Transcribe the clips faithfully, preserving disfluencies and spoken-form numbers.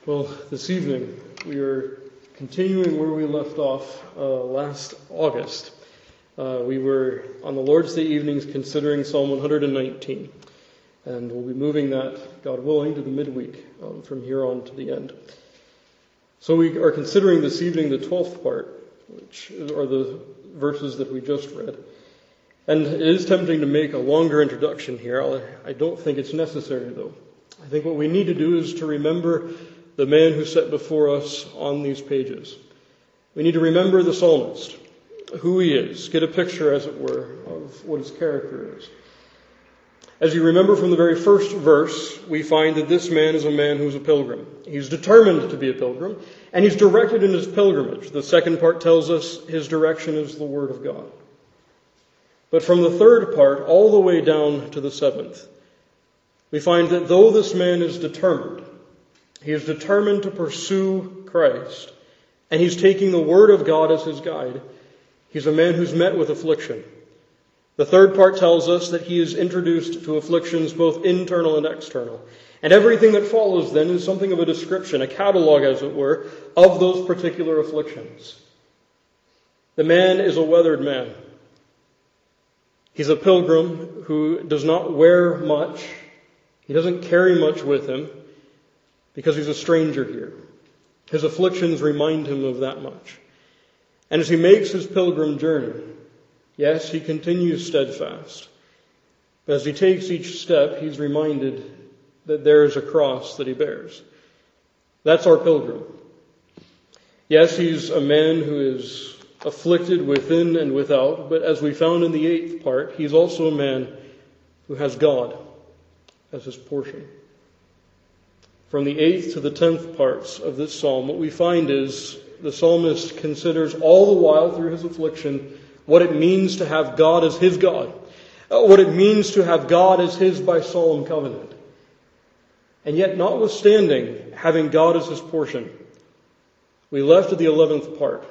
Well, this evening we are continuing where we left off uh, last August. Uh, we were on the Lord's Day evenings considering Psalm one hundred nineteen, and we'll be moving that, God willing, to the midweek um, from here on to the end. So we are considering this evening the twelfth part, which are the verses that we just read. And it is tempting to make a longer introduction here. I don't think it's necessary, though. I think what we need to do is to remember the man who set before us on these pages. We need to remember the psalmist, who he is, get a picture, as it were, of what his character is. As you remember from the very first verse, we find that this man is a man who's a pilgrim. He's determined to be a pilgrim, and he's directed in his pilgrimage. The second part tells us his direction is the Word of God. But from the third part all the way down to the seventh, we find that though this man is determined, he is determined to pursue Christ, and he's taking the Word of God as his guide. He's a man who's met with affliction. The third part tells us that he is introduced to afflictions both internal and external. And everything that follows then is something of a description, a catalog, as it were, of those particular afflictions. The man is a weathered man. He's a pilgrim who does not wear much. He doesn't carry much with him, because he's a stranger here. His afflictions remind him of that much. And as he makes his pilgrim journey, yes, he continues steadfast. But as he takes each step, he's reminded that there is a cross that he bears. That's our pilgrim. Yes, he's a man who is afflicted within and without, but as we found in the eighth part, he's also a man who has God as his portion. From the eighth to the tenth parts of this psalm, what we find is the psalmist considers all the while through his affliction what it means to have God as his God, what it means to have God as his by solemn covenant. And yet, notwithstanding having God as his portion, we left at the eleventh part.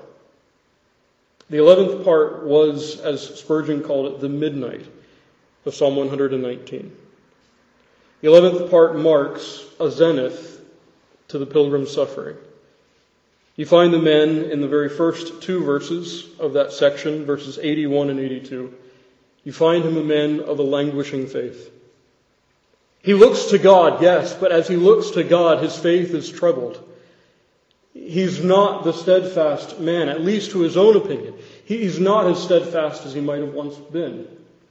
The eleventh part was, as Spurgeon called it, the midnight of Psalm one hundred nineteen. The eleventh part marks a zenith to the pilgrim's suffering. You find the man in the very first two verses of that section, verses eighty-one and eighty-two. You find him a man of a languishing faith. He looks to God, yes, but as he looks to God, his faith is troubled. He's not the steadfast man, at least to his own opinion. He's not as steadfast as he might have once been.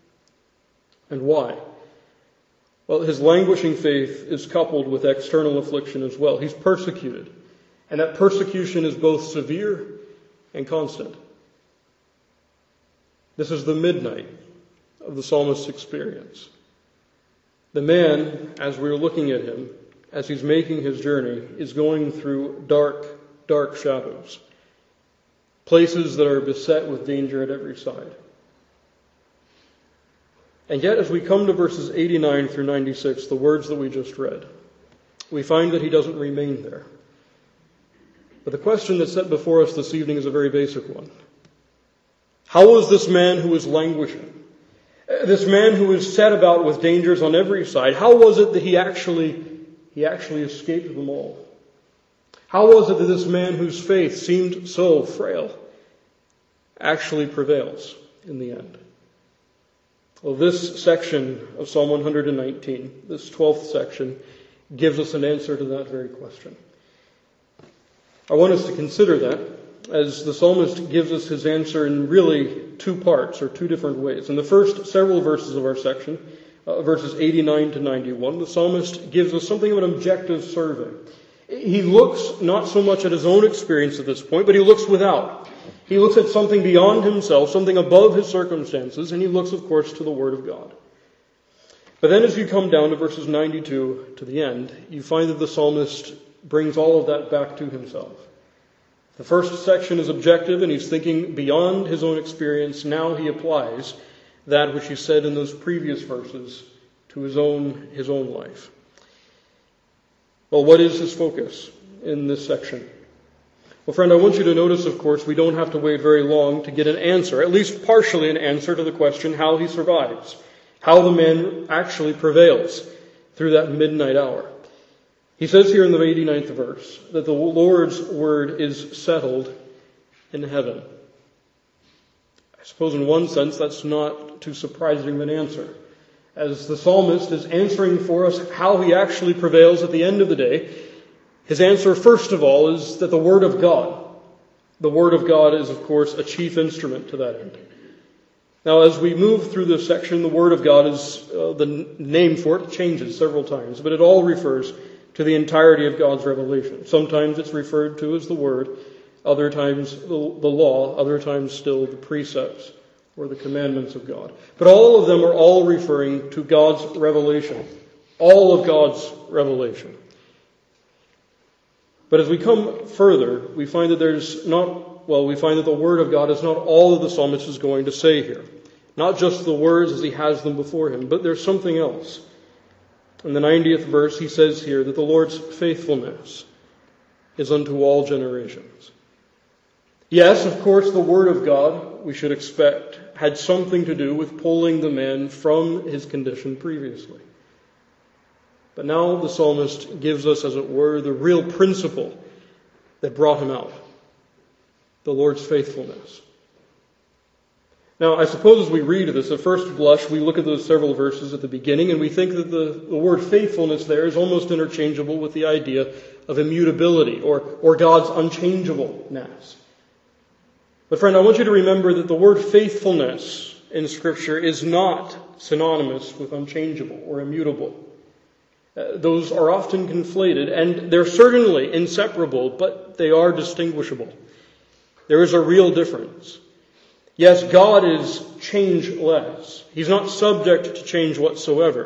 And why? Well, his languishing faith is coupled with external affliction as well. He's persecuted. And that persecution is both severe and constant. This is the midnight of the psalmist's experience. The man, as we're looking at him, as he's making his journey, is going through dark, dark shadows. Places that are beset with danger at every side. And yet, as we come to verses eighty-nine through ninety-six, the words that we just read, we find that he doesn't remain there. But the question that's set before us this evening is a very basic one. How was this man who was languishing, this man who was set about with dangers on every side, how was it that he actually, he actually escaped them all? How was it that this man whose faith seemed so frail actually prevails in the end? Well, this section of Psalm one hundred nineteen, this twelfth section, gives us an answer to that very question. I want us to consider that as the psalmist gives us his answer in really two parts or two different ways. In the first several verses of our section, uh, verses eighty-nine to ninety-one, the psalmist gives us something of an objective survey. He looks not so much at his own experience at this point, but he looks without. He looks at something beyond himself, something above his circumstances, and he looks, of course, to the Word of God. But then as you come down to verses ninety-two to the end, you find that the psalmist brings all of that back to himself. The first section is objective, and he's thinking beyond his own experience. Now he applies that which he said in those previous verses to his own, his own life. Well, what is his focus in this section? Well, friend, I want you to notice, of course, we don't have to wait very long to get an answer, at least partially an answer to the question how he survives, how the man actually prevails through that midnight hour. He says here in the eighty-ninth verse that the Lord's word is settled in heaven. I suppose in one sense that's not too surprising of an answer, as the psalmist is answering for us how he actually prevails at the end of the day. His answer, first of all, is that the Word of God, the Word of God is, of course, a chief instrument to that end. Now, as we move through this section, the Word of God is, uh, the name for it changes several times, but it all refers to the entirety of God's revelation. Sometimes it's referred to as the Word, other times the, the law, other times still the precepts or the commandments of God. But all of them are all referring to God's revelation, all of God's revelation. But as we come further, we find that there's not, well, we find that the Word of God is not all that the psalmist is going to say here. Not just the words as he has them before him, but there's something else. In the ninetieth verse, he says here that the Lord's faithfulness is unto all generations. Yes, of course, the Word of God, we should expect, had something to do with pulling the man from his condition previously. But now the psalmist gives us, as it were, the real principle that brought him out. The Lord's faithfulness. Now, I suppose as we read this, at first blush, we look at those several verses at the beginning and we think that the, the word faithfulness there is almost interchangeable with the idea of immutability or, or God's unchangeableness. But friend, I want you to remember that the word faithfulness in Scripture is not synonymous with unchangeable or immutable. Uh, those are often conflated, and they're certainly inseparable, but they are distinguishable. There is a real difference. Yes, God is changeless. He's not subject to change whatsoever,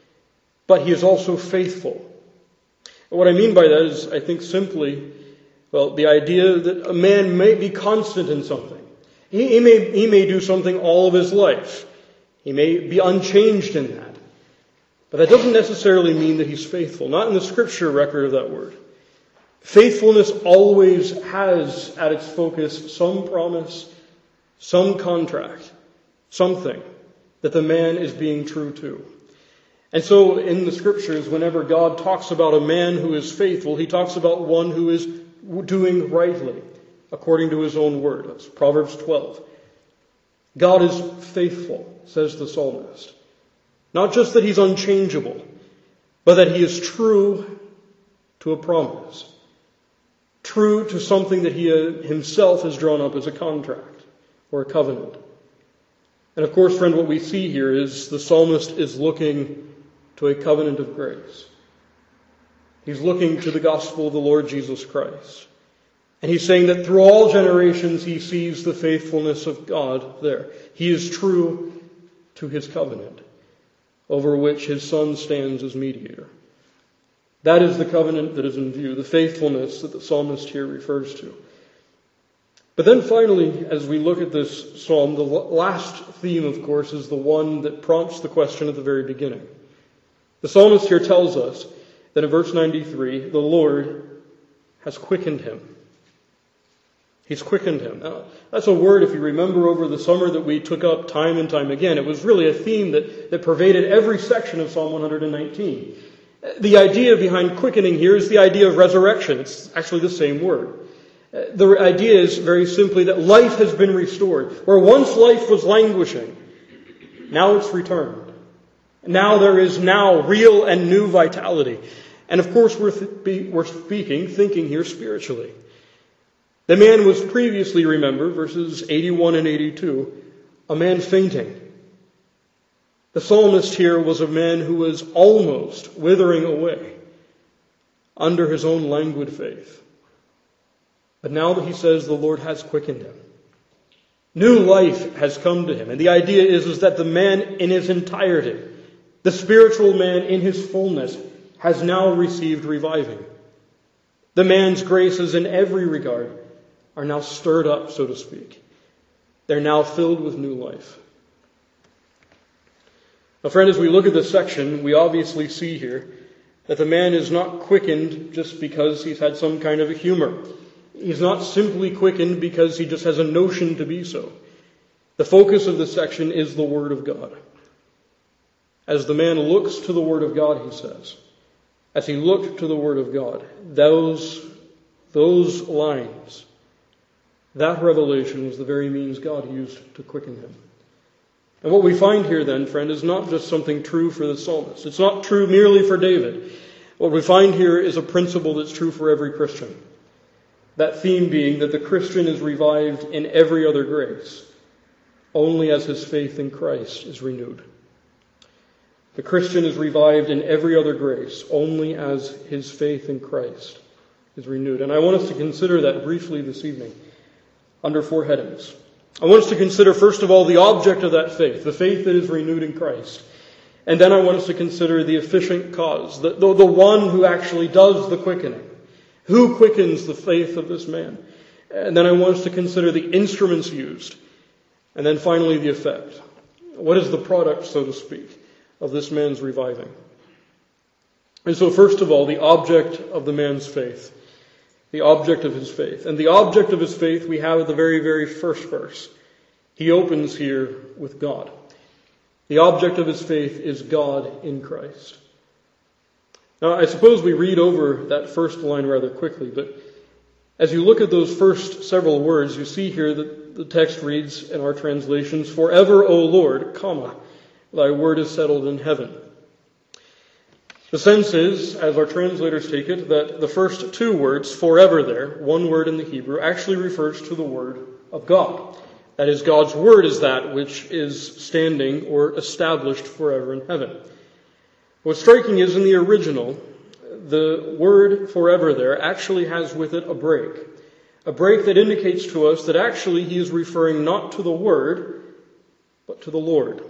but He is also faithful. And what I mean by that is, I think simply, well, the idea that a man may be constant in something. He, he may he may do something all of his life. He may be unchanged in that. But that doesn't necessarily mean that he's faithful. Not in the Scripture record of that word. Faithfulness always has at its focus some promise, some contract, something that the man is being true to. And so in the Scriptures, whenever God talks about a man who is faithful, He talks about one who is doing rightly, according to His own word. That's Proverbs twelve. God is faithful, says the psalmist. Not just that He's unchangeable, but that He is true to a promise. True to something that He Himself has drawn up as a contract or a covenant. And of course, friend, what we see here is the psalmist is looking to a covenant of grace. He's looking to the gospel of the Lord Jesus Christ. And he's saying that through all generations he sees the faithfulness of God there. He is true to His covenant, over which His Son stands as mediator. That is the covenant that is in view, the faithfulness that the psalmist here refers to. But then finally, as we look at this psalm, the last theme, of course, is the one that prompts the question at the very beginning. The psalmist here tells us that in verse ninety-three, the Lord has quickened him. He's quickened him. Now, that's a word, if you remember over the summer, that we took up time and time again. It was really a theme that, that pervaded every section of Psalm one hundred nineteen. The idea behind quickening here is the idea of resurrection. It's actually the same word. The idea is very simply that life has been restored. Where once life was languishing, now it's returned. Now there is now real and new vitality. And of course we're, th- we're speaking, thinking here spiritually. The man was previously, remember, verses eighty-one and eighty-two, a man fainting. The psalmist here was a man who was almost withering away under his own languid faith. But now that he says the Lord has quickened him, new life has come to him. And the idea is, is that the man in his entirety, the spiritual man in his fullness, has now received reviving. The man's graces in every regard are now stirred up, so to speak. They're now filled with new life. Now, friend, as we look at this section, we obviously see here that the man is not quickened just because he's had some kind of a humor. He's not simply quickened because he just has a notion to be so. The focus of this section is the Word of God. As the man looks to the Word of God, he says, as he looked to the Word of God, those, those lines, that revelation was the very means God used to quicken him. And what we find here then, friend, is not just something true for the psalmist. It's not true merely for David. What we find here is a principle that's true for every Christian. That theme being that the Christian is revived in every other grace, only as his faith in Christ is renewed. The Christian is revived in every other grace, only as his faith in Christ is renewed. And I want us to consider that briefly this evening, under four headings. I want us to consider, first of all, the object of that faith, the faith that is renewed in Christ. And then I want us to consider the efficient cause, the, the, the one who actually does the quickening. Who quickens the faith of this man? And then I want us to consider the instruments used. And then finally, the effect. What is the product, so to speak, of this man's reviving? And so, first of all, the object of the man's faith. The object of his faith. And the object of his faith we have at the very, very first verse. He opens here with God. The object of his faith is God in Christ. Now, I suppose we read over that first line rather quickly, but as you look at those first several words, you see here that the text reads in our translations, "Forever, O Lord, comma, thy word is settled in heaven." The sense is, as our translators take it, that the first two words, forever there, one word in the Hebrew, actually refers to the word of God. That is, God's word is that which is standing or established forever in heaven. What's striking is in the original, the word forever there actually has with it a break. A break that indicates to us that actually he is referring not to the word, but to the Lord.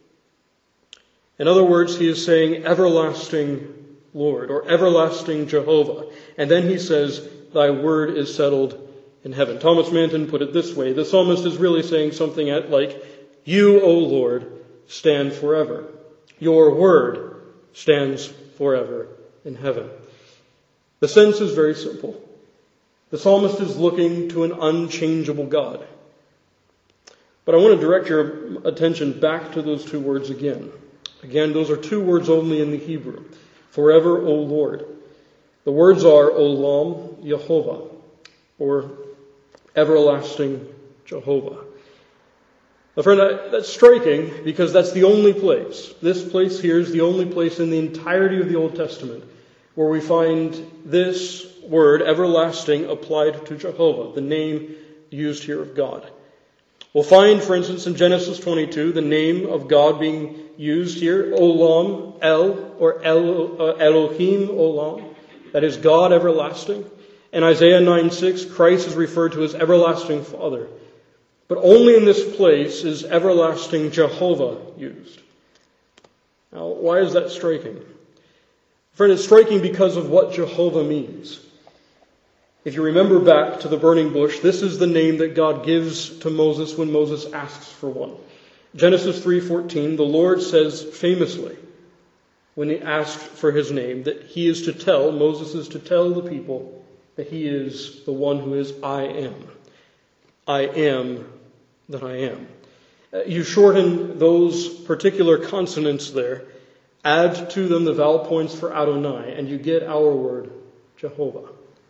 In other words, he is saying everlasting Lord or everlasting Jehovah. And then he says, thy word is settled in heaven. Thomas Manton put it this way. The psalmist is really saying something like, you, O Lord, stand forever. Your word stands forever in heaven. The sense is very simple. The psalmist is looking to an unchangeable God. But I want to direct your attention back to those two words again. Again, those are two words only in the Hebrew. Forever, O Lord. The words are Olam Yehovah, or everlasting Jehovah. Now, friend, that's striking because that's the only place. This place here is the only place in the entirety of the Old Testament where we find this word, everlasting, applied to Jehovah, the name used here of God. We'll find, for instance, in Genesis twenty-two, the name of God being used here, Olam, El, or El, uh, Elohim Olam, that is God everlasting. In Isaiah nine six, Christ is referred to as everlasting Father. But only in this place is everlasting Jehovah used. Now, why is that striking? Friend, it's striking because of what Jehovah means. If you remember back to the burning bush, this is the name that God gives to Moses when Moses asks for one. Genesis three fourteen, the Lord says famously, when he asked for his name, that he is to tell, Moses is to tell the people that he is the one who is I am. I am that I am. You shorten those particular consonants there, add to them the vowel points for Adonai, and you get our word, Jehovah.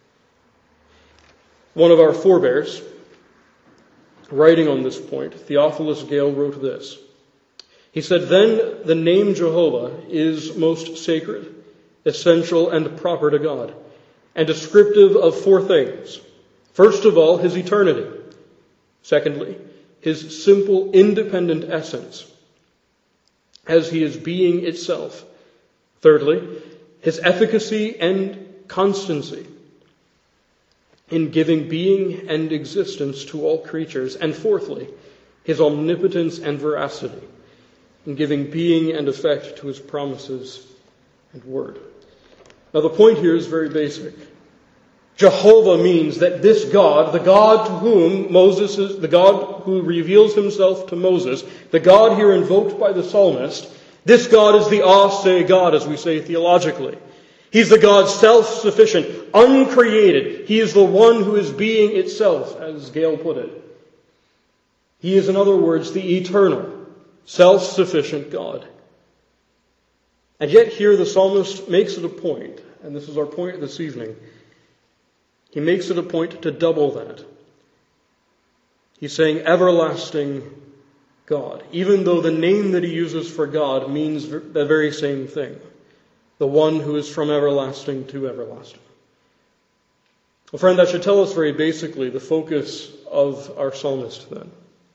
One of our forebears, writing on this point, Theophilus Gale, wrote this. He said, then the name Jehovah is most sacred, essential, and proper to God, and descriptive of four things. First of all, his eternity. Secondly, his simple, independent essence, as he is being itself. Thirdly, his efficacy and constancy in giving being and existence to all creatures. And fourthly, his omnipotence and veracity in giving being and effect to his promises and word. Now the point here is very basic. Jehovah means that this God, the God to whom Moses is, the God who reveals himself to Moses, the God here invoked by the psalmist, this God is the Ase God, as we say theologically. He's the God self-sufficient, uncreated. He is the one who is being itself, as Gale put it. He is, in other words, the eternal, self-sufficient God. And yet here the psalmist makes it a point, and this is our point this evening, he makes it a point to double that. He's saying everlasting God, even though the name that he uses for God means the very same thing, the one who is from everlasting to everlasting. Well, friend, that should tell us very basically the focus of our psalmist then.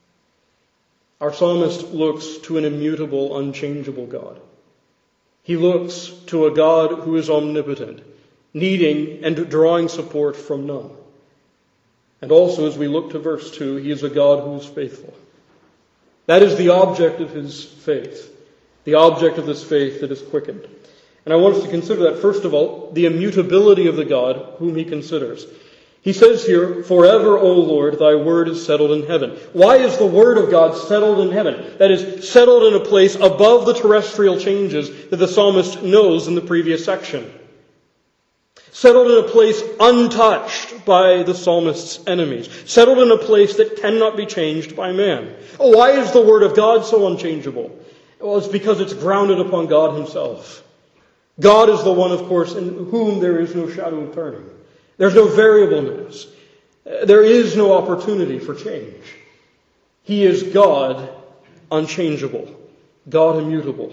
Our psalmist looks to an immutable, unchangeable God. He looks to a God who is omnipotent, needing and drawing support from none. And also, as we look to verse two, he is a God who is faithful. That is the object of his faith, the object of this faith that is quickened. And I want us to consider that, first of all, the immutability of the God whom he considers. He says here, "Forever, O Lord, thy word is settled in heaven." Why is the word of God settled in heaven? That is, settled in a place above the terrestrial changes that the psalmist knows in the previous section. Settled in a place untouched by the psalmist's enemies. Settled in a place that cannot be changed by man. Oh, why is the word of God so unchangeable? Well, it's because it's grounded upon God himself. God is the one, of course, in whom there is no shadow of turning. There's no variableness. There is no opportunity for change. He is God unchangeable, God immutable.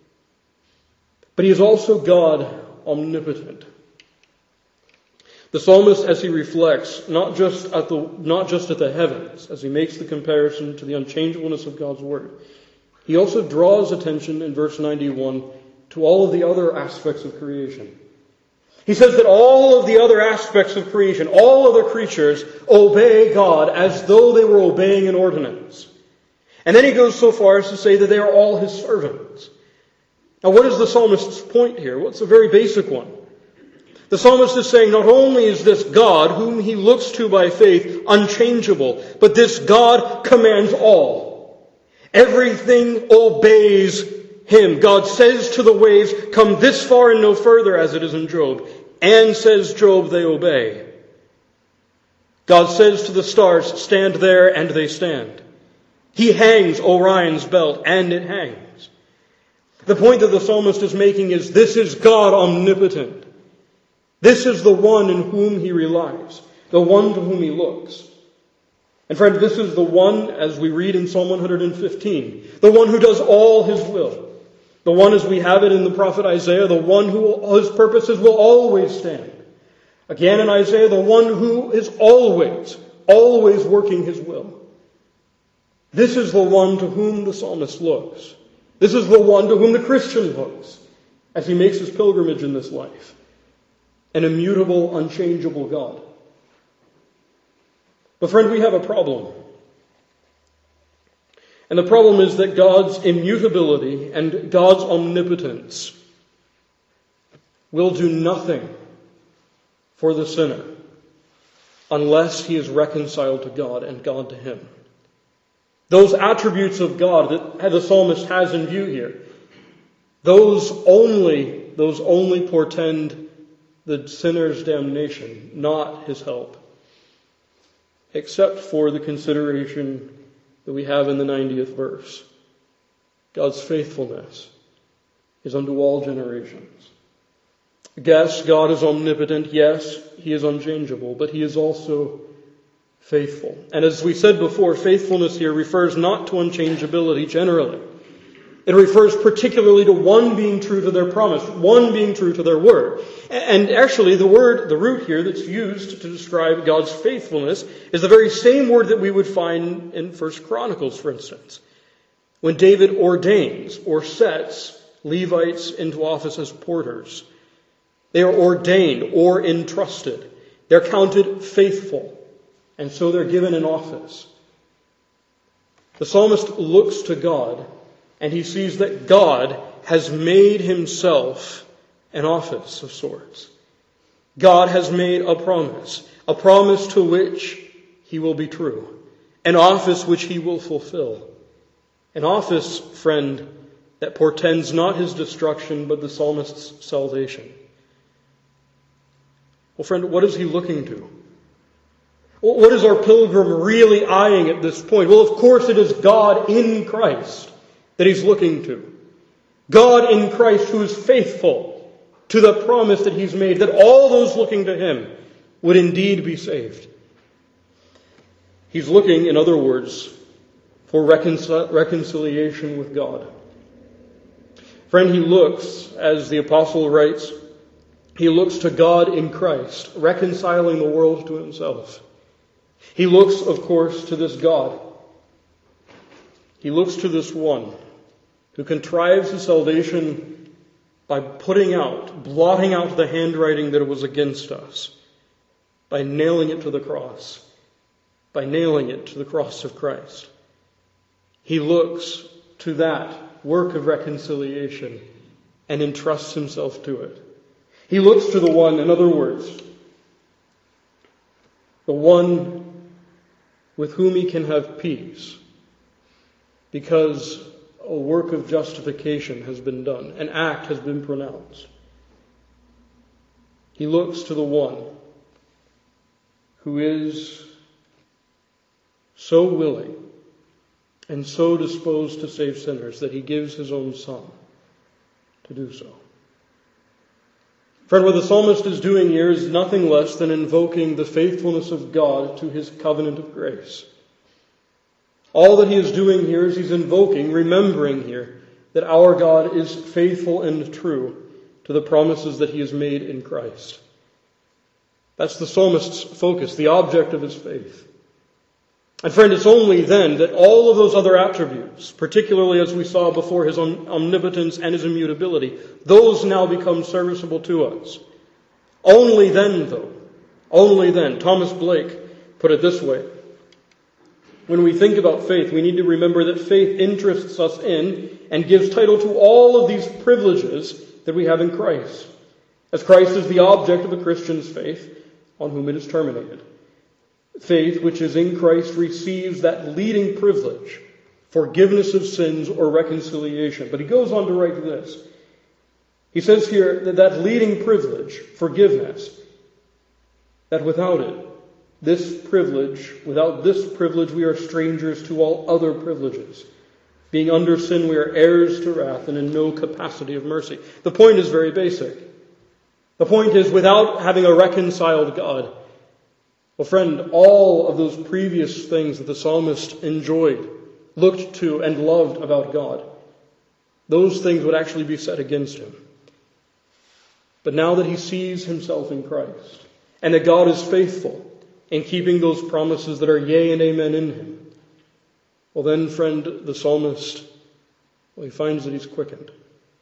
But he is also God omnipotent. The psalmist, as he reflects, not just at the not just at the heavens, as he makes the comparison to the unchangeableness of God's word, he also draws attention in verse ninety-one to all of the other aspects of creation. He says that all of the other aspects of creation, all other creatures, obey God as though they were obeying an ordinance. And then he goes so far as to say that they are all his servants. Now, what is the psalmist's point here? Well, it's a very basic one. The psalmist is saying not only is this God, whom he looks to by faith, unchangeable, but this God commands all. Everything obeys him. God says to the waves, "Come this far and no further," as it is in Job. And says Job, they obey. God says to the stars, "Stand there," and they stand. He hangs Orion's belt, and it hangs. The point that the psalmist is making is this is God omnipotent. This is the one in whom he relies, the one to whom he looks. And friend, this is the one, as we read in Psalm one fifteen, the one who does all his will. The one, as we have it in the prophet Isaiah, the one who his purposes will always stand. Again in Isaiah, the one who is always, always working his will. This is the one to whom the psalmist looks. This is the one to whom the Christian looks as he makes his pilgrimage in this life. An immutable, unchangeable God. But friend, we have a problem. And the problem is that God's immutability and God's omnipotence will do nothing for the sinner unless he is reconciled to God and God to him. Those attributes of God that the psalmist has in view here, those only, those only portend the sinner's damnation, not his help. Except for the consideration that we have in the ninetieth verse. God's faithfulness is unto all generations. Yes, God is omnipotent. Yes, he is unchangeable, but he is also faithful. And as we said before, faithfulness here refers not to unchangeability generally. It refers particularly to one being true to their promise, one being true to their word. And actually, the word, the root here that's used to describe God's faithfulness is the very same word that we would find in First Chronicles, for instance, when David ordains or sets Levites into office as porters. They are ordained or entrusted. They're counted faithful, and so they're given an office. The psalmist looks to God, and he sees that God has made himself an office of sorts. God has made a promise, a promise to which he will be true, an office which he will fulfill. An office, friend, that portends not his destruction, but the psalmist's salvation. Well, friend, what is he looking to? What is our pilgrim really eyeing at this point? Well, of course, it is God in Christ that he's looking to. God in Christ who is faithful to the promise that he's made, that all those looking to him would indeed be saved. He's looking, in other words, for reconcil- reconciliation with God. Friend, he looks, as the apostle writes, he looks to God in Christ, reconciling the world to himself. He looks, of course, to this God. He looks to this one who contrives his salvation by putting out, blotting out the handwriting that was against us, by nailing it to the cross, by nailing it to the cross of Christ. He looks to that work of reconciliation and entrusts himself to it. He looks to the one, in other words, the one with whom he can have peace, because a work of justification has been done, an act has been pronounced. He looks to the one who is so willing and so disposed to save sinners that he gives his own Son to do so. Friend, what the psalmist is doing here is nothing less than invoking the faithfulness of God to his covenant of grace. All that he is doing here is he's invoking, remembering here, that our God is faithful and true to the promises that he has made in Christ. That's the psalmist's focus, the object of his faith. And friend, it's only then that all of those other attributes, particularly as we saw before his omnipotence and his immutability, those now become serviceable to us. Only then, though, only then, Thomas Blake put it this way: when we think about faith, we need to remember that faith interests us in and gives title to all of these privileges that we have in Christ, as Christ is the object of a Christian's faith, on whom it is terminated. Faith, which is in Christ, receives that leading privilege, forgiveness of sins or reconciliation. But he goes on to write this. He says here that that leading privilege, forgiveness, that without it, this privilege, without this privilege, we are strangers to all other privileges. Being under sin, we are heirs to wrath and in no capacity of mercy. The point is very basic. The point is, without having a reconciled God, well, friend, all of those previous things that the psalmist enjoyed, looked to, and loved about God, those things would actually be set against him. But now that he sees himself in Christ, and that God is faithful in keeping those promises that are yea and amen in him, well then, friend, the psalmist, well, he finds that he's quickened.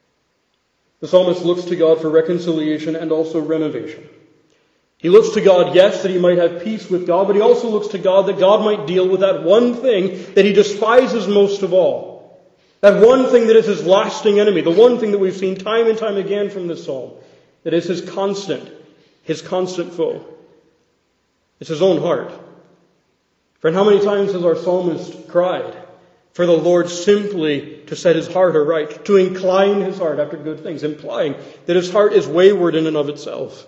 The psalmist looks to God for reconciliation and also renovation. He looks to God, yes, that he might have peace with God, but he also looks to God that God might deal with that one thing that he despises most of all. That one thing that is his lasting enemy, the one thing that we've seen time and time again from this psalm, that is his constant, his constant foe. It's his own heart. Friend, how many times has our psalmist cried for the Lord simply to set his heart aright, to incline his heart after good things, implying that his heart is wayward in and of itself?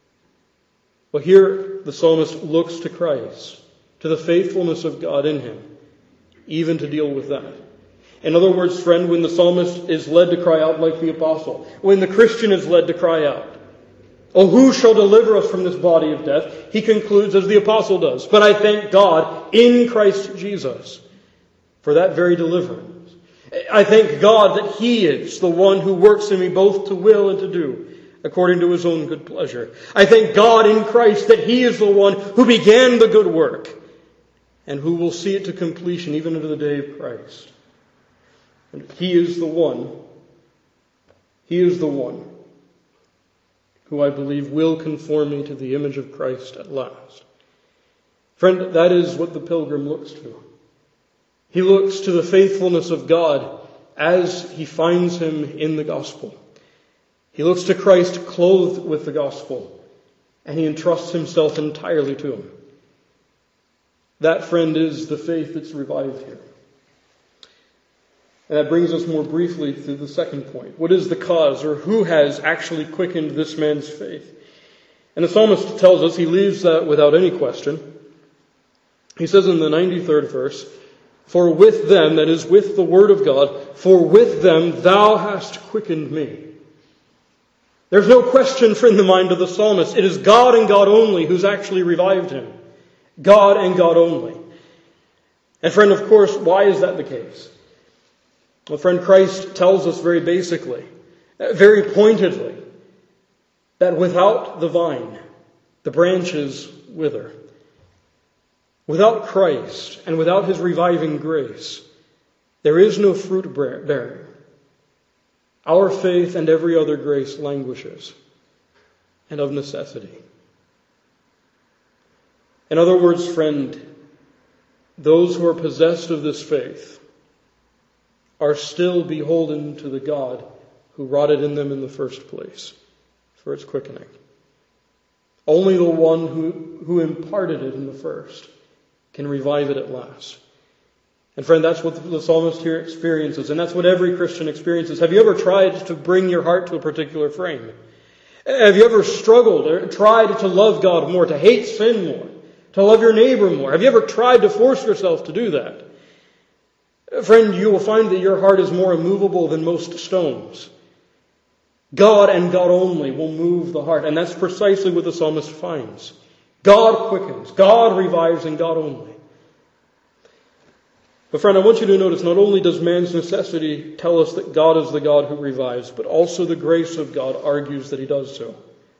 Well, here the psalmist looks to Christ, to the faithfulness of God in him, even to deal with that. In other words, friend, when the psalmist is led to cry out like the apostle, when the Christian is led to cry out, "Oh, who shall deliver us from this body of death?" he concludes as the apostle does, "But I thank God in Christ Jesus for that very deliverance. I thank God that he is the one who works in me both to will and to do, according to his own good pleasure. I thank God in Christ that he is the one who began the good work and who will see it to completion even unto the day of Christ. And he is the one, he is the one who I believe will conform me to the image of Christ at last." Friend, that is what the pilgrim looks to. He looks to the faithfulness of God as he finds him in the gospel. He looks to Christ clothed with the gospel, and he entrusts himself entirely to him. That, friend, is the faith that's revived here. And that brings us more briefly to the second point. What is the cause, or who has actually quickened this man's faith? And the psalmist tells us, he leaves that without any question. He says in the ninety-third verse, For with them, that is, with the word of God, for with them thou hast quickened me. There's no question in the mind of the psalmist. It is God and God only who's actually revived him. God and God only. And friend, of course, why is that the case? Well, friend, Christ tells us very basically, very pointedly, that without the vine, the branches wither. Without Christ and without his reviving grace, there is no fruit bearing. Our faith and every other grace languishes, and of necessity. In other words, friend, those who are possessed of this faith are still beholden to the God who wrought it in them in the first place for its quickening. Only the one who, who imparted it in the first can revive it at last. And friend, that's what the psalmist here experiences, and that's what every Christian experiences. Have you ever tried to bring your heart to a particular frame? Have you ever struggled or tried to love God more, to hate sin more, to love your neighbor more? Have you ever tried to force yourself to do that? Friend, you will find that your heart is more immovable than most stones. God and God only will move the heart, and that's precisely what the psalmist finds. God quickens, God revives, and God only. But friend, I want you to notice, not only does man's necessity tell us that God is the God who revives, but also the grace of God argues that he does so.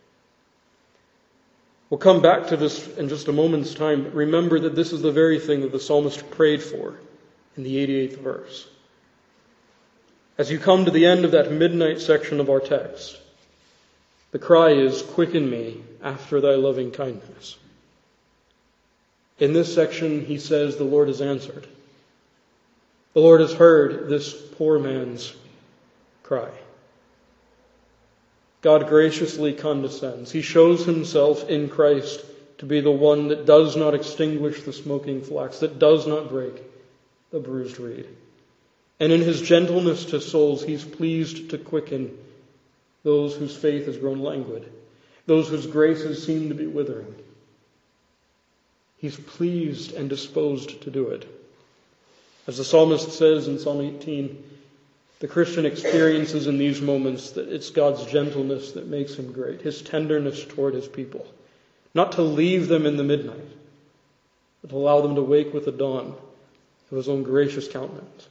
We'll come back to this in just a moment's time, but remember that this is the very thing that the psalmist prayed for in the eighty-eighth verse. As you come to the end of that midnight section of our text, the cry is, "Quicken me after thy loving kindness." In this section, he says, the Lord has answered. The Lord has heard this poor man's cry. God graciously condescends. He shows himself in Christ to be the one that does not extinguish the smoking flax, that does not break the bruised reed. And in his gentleness to souls, he's pleased to quicken those whose faith has grown languid, those whose graces seem to be withering. He's pleased and disposed to do it. As the psalmist says in Psalm eighteen, the Christian experiences in these moments that it's God's gentleness that makes him great, his tenderness toward his people. Not to leave them in the midnight, but to allow them to wake with the dawn of his own gracious countenance.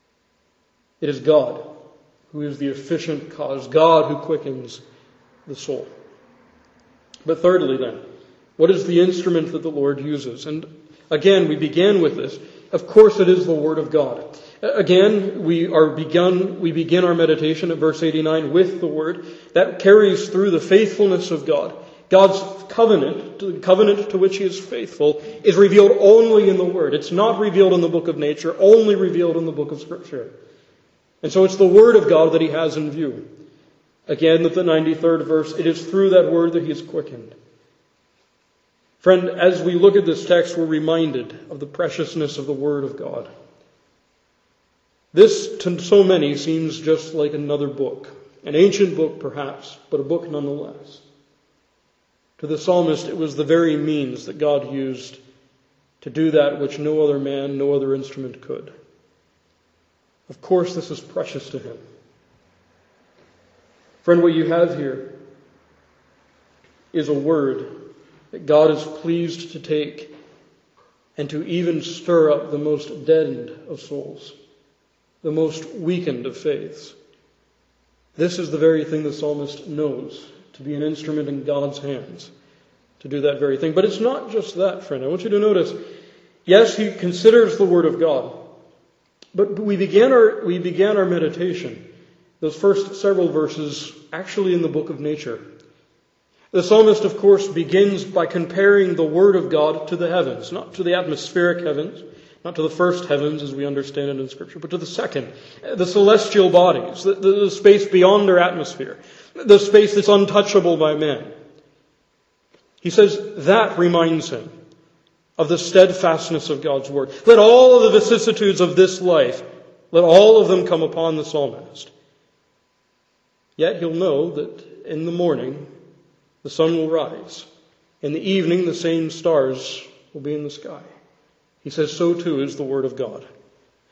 It is God who is the efficient cause, God who quickens the soul. But thirdly then, what is the instrument that the Lord uses? And again, we began with this. Of course it is the Word of God. Again, we are begun, we begin our meditation at verse eighty-nine with the Word. That carries through the faithfulness of God. God's covenant, the covenant to which he is faithful, is revealed only in the Word. It's not revealed in the book of nature, only revealed in the book of Scripture. And so it's the Word of God that he has in view. Again, at the ninety-third verse, it is through that Word that he is quickened. Friend, as we look at this text, we're reminded of the preciousness of the Word of God. This, to so many, seems just like another book. An ancient book, perhaps, but a book nonetheless. To the psalmist, it was the very means that God used to do that which no other man, no other instrument could. Of course, this is precious to him. Friend, what you have here is a word that God is pleased to take and to even stir up the most deadened of souls, the most weakened of faiths. This is the very thing the psalmist knows to be an instrument in God's hands to do that very thing. But it's not just that, friend. I want you to notice, yes, he considers the Word of God. But we began our we began our meditation, those first several verses, actually in the book of nature. The psalmist, of course, begins by comparing the Word of God to the heavens, not to the atmospheric heavens, not to the first heavens as we understand it in Scripture, but to the second, the celestial bodies, the, the, the space beyond our atmosphere, the space that's untouchable by men. He says that reminds him of the steadfastness of God's Word. Let all of the vicissitudes of this life, let all of them come upon the psalmist. Yet he'll know that in the morning the sun will rise. In the evening the same stars will be in the sky. He says so too is the Word of God.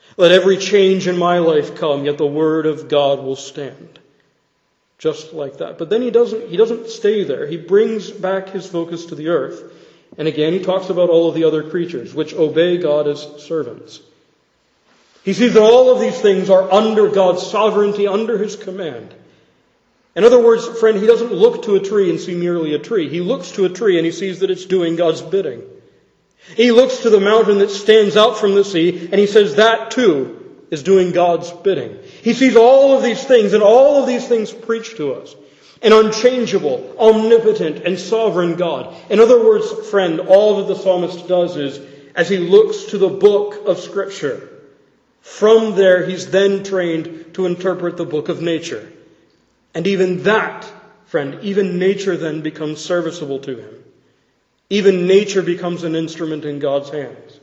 Let every change in my life come, yet the word of God will stand. Just like that. But then he doesn't, he doesn't stay there. He brings back his focus to the earth. And again, he talks about all of the other creatures, which obey God as servants. He sees that all of these things are under God's sovereignty, under his command. In other words, friend, he doesn't look to a tree and see merely a tree. He looks to a tree and he sees that it's doing God's bidding. He looks to the mountain that stands out from the sea and he says that too is doing God's bidding. He sees all of these things, and all of these things preach to us an unchangeable, omnipotent, and sovereign God. In other words, friend, all that the psalmist does is, as he looks to the book of Scripture, from there he's then trained to interpret the book of nature. And even that, friend, even nature then becomes serviceable to him. Even nature becomes an instrument in God's hands.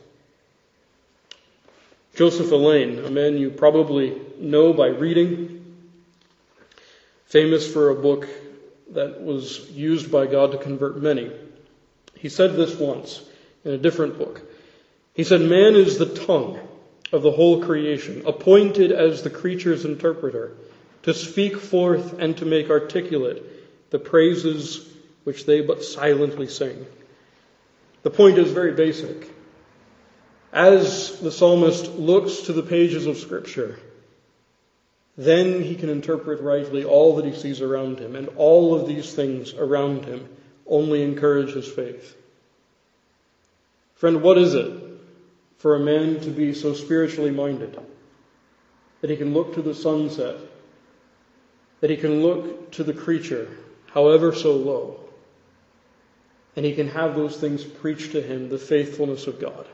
Joseph Alleine, a man you probably know by reading, famous for a book that was used by God to convert many. He said this once in a different book. He said, "Man is the tongue of the whole creation, appointed as the creature's interpreter, to speak forth and to make articulate the praises which they but silently sing." The point is very basic. As the psalmist looks to the pages of Scripture, then he can interpret rightly all that he sees around him, and all of these things around him only encourage his faith. Friend, what is it for a man to be so spiritually minded that he can look to the sunset, that he can look to the creature, however so low, and he can have those things preach to him the faithfulness of God?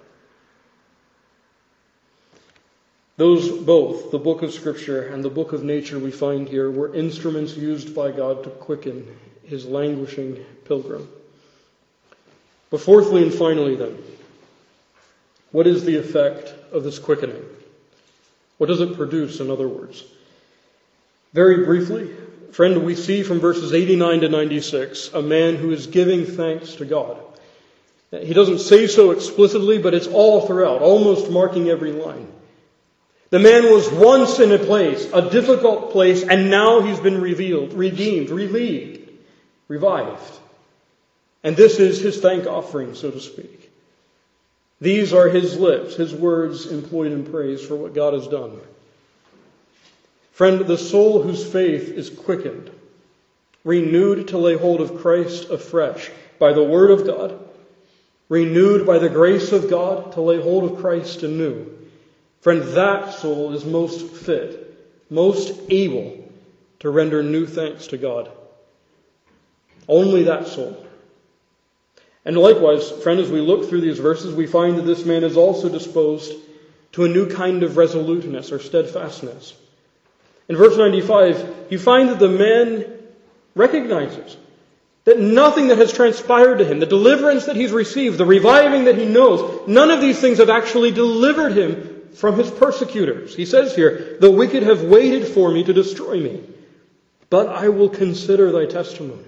Those both, the book of Scripture and the book of nature we find here, were instruments used by God to quicken his languishing pilgrim. But fourthly and finally then, what is the effect of this quickening? What does it produce, in other words? Very briefly, friend, we see from verses eighty-nine to ninety-six a man who is giving thanks to God. He doesn't say so explicitly, but it's all throughout, almost marking every line. The man was once in a place, a difficult place, and now he's been revealed, redeemed, relieved, revived. And this is his thank offering, so to speak. These are his lips, his words employed in praise for what God has done. Friend, the soul whose faith is quickened, renewed to lay hold of Christ afresh by the Word of God, renewed by the grace of God to lay hold of Christ anew. Friend, that soul is most fit, most able to render new thanks to God. Only that soul. And likewise, friend, as we look through these verses, we find that this man is also disposed to a new kind of resoluteness or steadfastness. In verse ninety-five, you find that the man recognizes that nothing that has transpired to him, the deliverance that he's received, the reviving that he knows, none of these things have actually delivered him from his persecutors. He says here, "The wicked have waited for me to destroy me, but I will consider thy testimonies."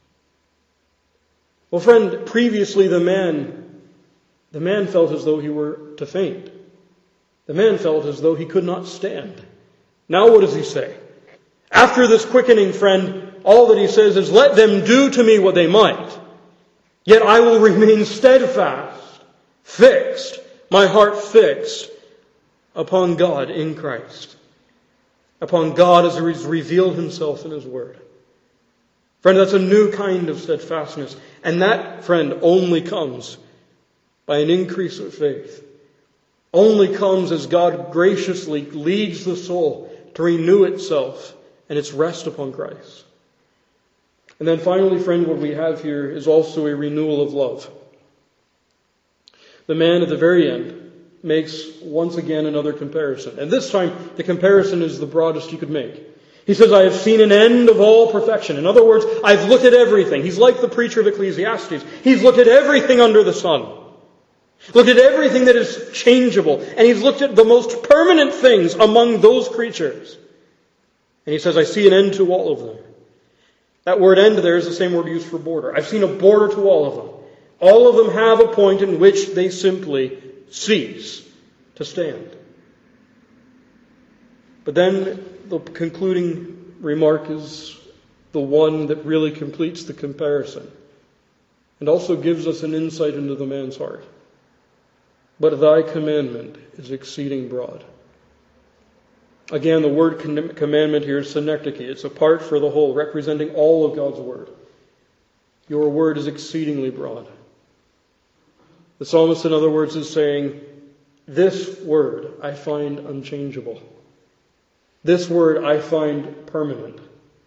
Well, friend, previously the man, the man felt as though he were to faint. The man felt as though he could not stand. Now what does he say? After this quickening, friend, all that he says is, "Let them do to me what they might, yet I will remain steadfast, fixed, my heart fixed upon God in Christ, upon God as He has revealed Himself in His Word." Friend, that's a new kind of steadfastness. And that, friend, only comes by an increase of faith. Only comes as God graciously leads the soul to renew itself and its rest upon Christ. And then finally, friend, what we have here is also a renewal of love. The man at the very end makes once again another comparison. And this time, the comparison is the broadest you could make. He says, "I have seen an end of all perfection." In other words, I've looked at everything. He's like the preacher of Ecclesiastes. He's looked at everything under the sun. Looked at everything that is changeable. And he's looked at the most permanent things among those creatures. And he says, "I see an end to all of them." That word "end" there is the same word used for border. I've seen a border to all of them. All of them have a point in which they simply cease to stand. But then the concluding remark is the one that really completes the comparison and also gives us an insight into the man's heart. But thy commandment is exceeding broad. Again, the word commandment here is synecdoche. It's a part for the whole, representing all of God's word. Your word is exceedingly broad. The psalmist, in other words, is saying, this word I find unchangeable. This word I find permanent.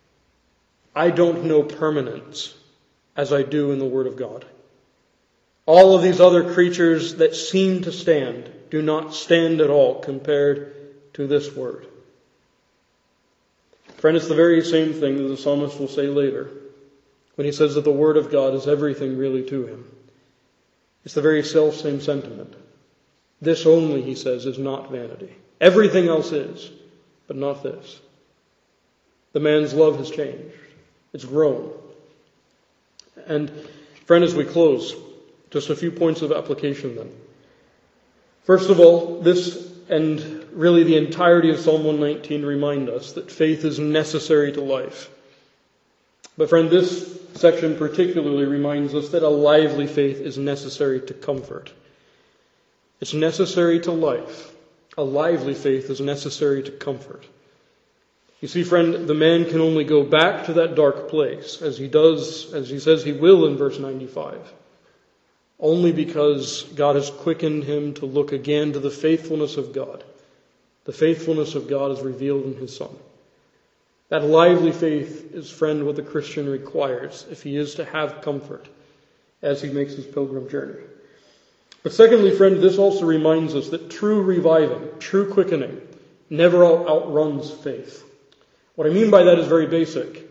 I don't know permanence as I do in the Word of God. All of these other creatures that seem to stand do not stand at all compared to this word. Friend, it's the very same thing that the psalmist will say later when he says that the Word of God is everything really to him. It's the very self-same sentiment. This only, he says, is not vanity. Everything else is, but not this. The man's love has changed. It's grown. And, friend, as we close, just a few points of application then. First of all, this and really the entirety of Psalm one nineteen remind us that faith is necessary to life. But, friend, this section particularly reminds us that a lively faith is necessary to comfort. It's necessary to life. A lively faith is necessary to comfort. You see, friend, the man can only go back to that dark place, as he does, as he says he will in verse ninety-five, only because God has quickened him to look again to the faithfulness of God. The faithfulness of God is revealed in his Son. That lively faith is, friend, what the Christian requires if he is to have comfort as he makes his pilgrim journey. But secondly, friend, this also reminds us that true reviving, true quickening, never outruns faith. What I mean by that is very basic.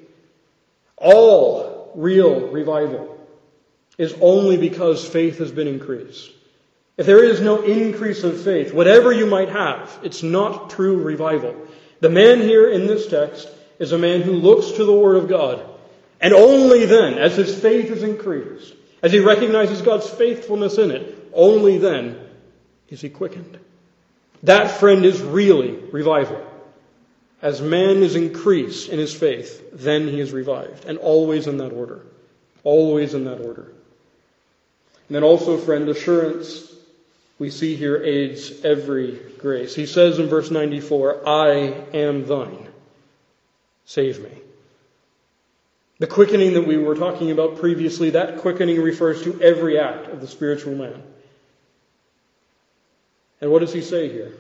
All real revival is only because faith has been increased. If there is no increase of faith, whatever you might have, it's not true revival. The man here in this text is a man who looks to the Word of God, and only then, as his faith is increased, as he recognizes God's faithfulness in it, only then is he quickened. That, friend, is really revival. As man is increased in his faith, then he is revived. And always in that order. Always in that order. And then also, friend, assurance, we see here, aids every grace. He says in verse ninety-four, I am thine. Save me. The quickening that we were talking about previously, that quickening refers to every act of the spiritual man. And what does he say here?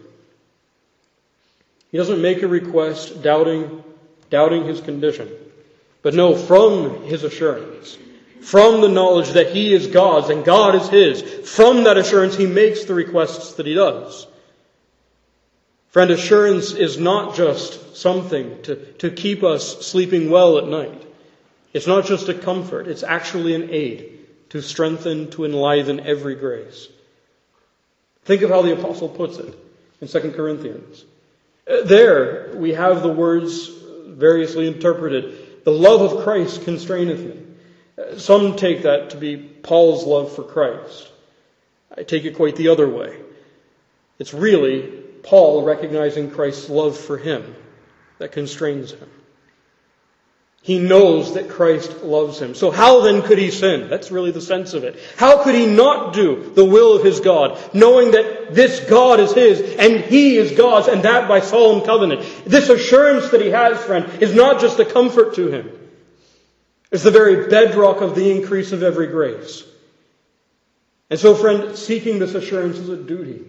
He doesn't make a request doubting, doubting his condition. But no, from his assurance, from the knowledge that he is God's and God is his, from that assurance he makes the requests that he does. Friend, assurance is not just something to, to keep us sleeping well at night. It's not just a comfort. It's actually an aid to strengthen, to enliven every grace. Think of how the apostle puts it in Second Corinthians. There we have the words variously interpreted. The love of Christ constraineth me. Some take that to be Paul's love for Christ. I take it quite the other way. It's really Paul recognizing Christ's love for him that constrains him. He knows that Christ loves him. So how then could he sin? That's really the sense of it. How could he not do the will of his God, knowing that this God is his and he is God's, and that by solemn covenant? This assurance that he has, friend, is not just a comfort to him. It's the very bedrock of the increase of every grace. And so, friend, seeking this assurance is a duty.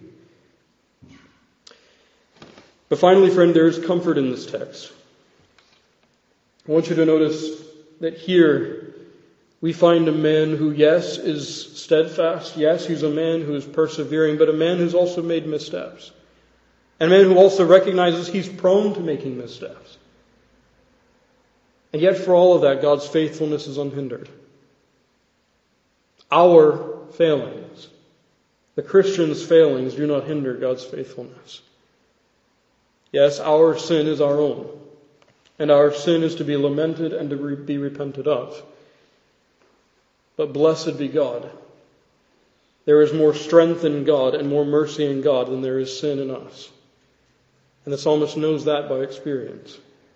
But finally, friend, there is comfort in this text. I want you to notice that here we find a man who, yes, is steadfast. Yes, he's a man who is persevering, but a man who's also made missteps. And a man who also recognizes he's prone to making missteps. And yet for all of that, God's faithfulness is unhindered. Our failings, the Christian's failings, do not hinder God's faithfulness. Yes, our sin is our own. And our sin is to be lamented and to be repented of. But blessed be God. There is more strength in God and more mercy in God than there is sin in us. And the psalmist knows that by experience.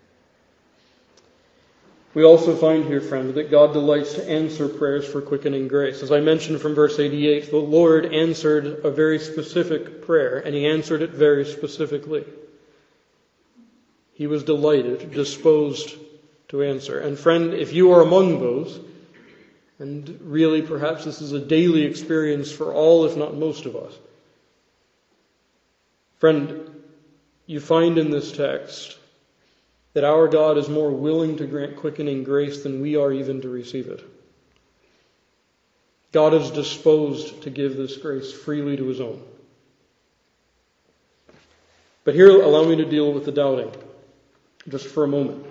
We also find here, friend, that God delights to answer prayers for quickening grace. As I mentioned from verse eighty-eight, the Lord answered a very specific prayer, and he answered it very specifically. He was delighted, disposed to answer. And friend, if you are among those, and really perhaps this is a daily experience for all, if not most of us, friend, you find in this text that our God is more willing to grant quickening grace than we are even to receive it. God is disposed to give this grace freely to his own. But here, allow me to deal with the doubting just for a moment.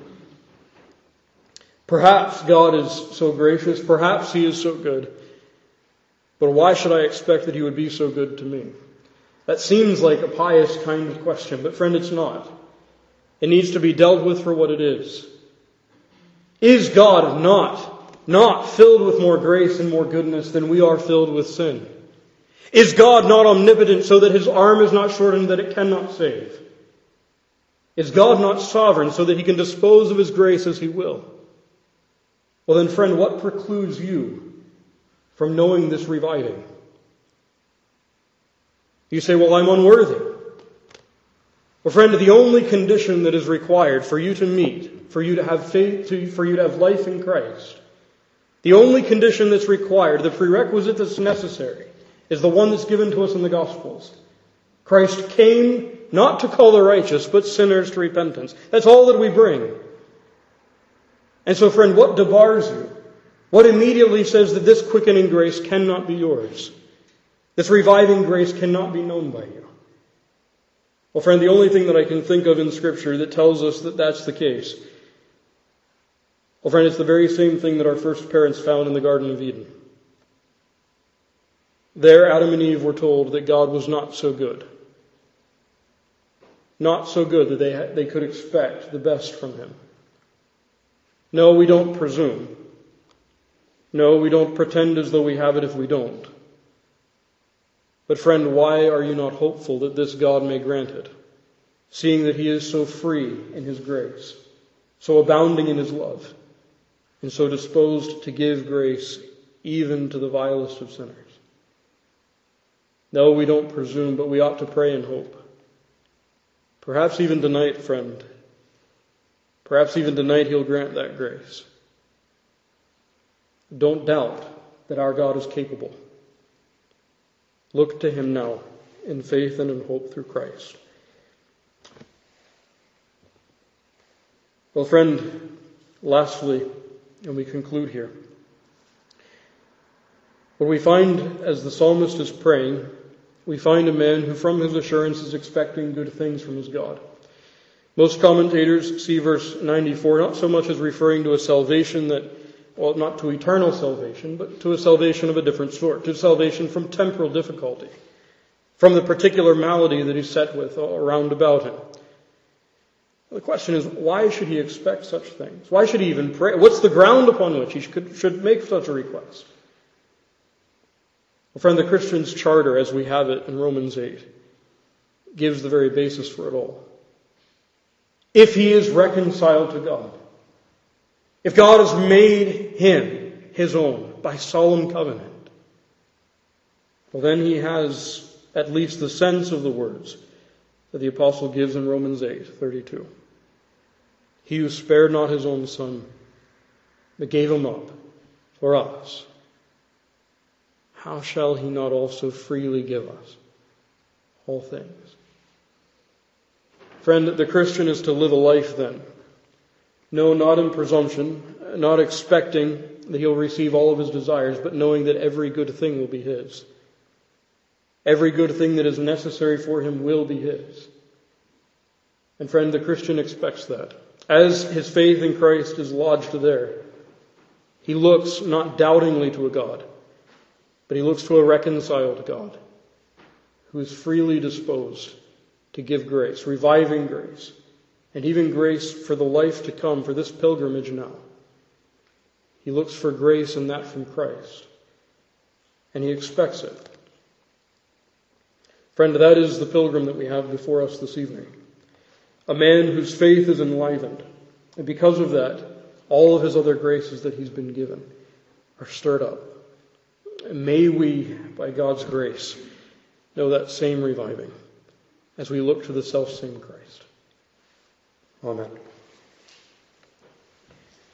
Perhaps God is so gracious, perhaps he is so good, but why should I expect that he would be so good to me? That seems like a pious kind of question, but friend, it's not. It needs to be dealt with for what it is. Is God not, not filled with more grace and more goodness than we are filled with sin? Is God not omnipotent so that his arm is not shortened that it cannot save? Is God not sovereign so that he can dispose of his grace as he will? Well then, friend, what precludes you from knowing this reviving? You say, well, I'm unworthy. Well, friend, the only condition that is required for you to meet, for you to have faith, to, for you to have life in Christ, the only condition that's required, the prerequisite that's necessary, is the one that's given to us in the Gospels. Christ came not to call the righteous, but sinners to repentance. That's all that we bring. And so, friend, what debars you? What immediately says that this quickening grace cannot be yours? This reviving grace cannot be known by you? Well, friend, the only thing that I can think of in Scripture that tells us that that's the case, well, friend, it's the very same thing that our first parents found in the Garden of Eden. There, Adam and Eve were told that God was not so good. Not so good that they, they could expect the best from him. No, we don't presume. No, we don't pretend as though we have it if we don't. But friend, why are you not hopeful that this God may grant it, seeing that he is so free in his grace, so abounding in his love, and so disposed to give grace even to the vilest of sinners? No, we don't presume, but we ought to pray and hope. Perhaps even tonight, friend, perhaps even tonight he'll grant that grace. Don't doubt that our God is capable. Look to him now in faith and in hope through Christ. Well, friend, lastly, and we conclude here, what we find as the psalmist is praying, we find a man who from his assurance is expecting good things from his God. Most commentators see verse ninety-four not so much as referring to a salvation that, well, not to eternal salvation, but to a salvation of a different sort, to salvation from temporal difficulty, from the particular malady that he's set with around about him. The question is, why should he expect such things? Why should he even pray? What's the ground upon which he should, should make such a request? Well, friend, the Christian's charter, as we have it in Romans eight, gives the very basis for it all. If he is reconciled to God, if God has made him his own by solemn covenant, well, then he has at least the sense of the words that the apostle gives in Romans eight thirty-two. He who spared not his own son, but gave him up for us, how shall he not also freely give us all things? Friend, the Christian is to live a life then. No, not in presumption, not expecting that he'll receive all of his desires, but knowing that every good thing will be his. Every good thing that is necessary for him will be his. And friend, the Christian expects that. As his faith in Christ is lodged there, he looks not doubtingly to a God, but he looks to a reconciled God who is freely disposed to give grace, reviving grace, and even grace for the life to come, for this pilgrimage now. He looks for grace in that from Christ, and he expects it. Friend, that is the pilgrim that we have before us this evening. a man whose faith is enlivened. And because of that, all of his other graces that he's been given are stirred up. And may we, by God's grace, know that same reviving as we look to the selfsame Christ. Amen.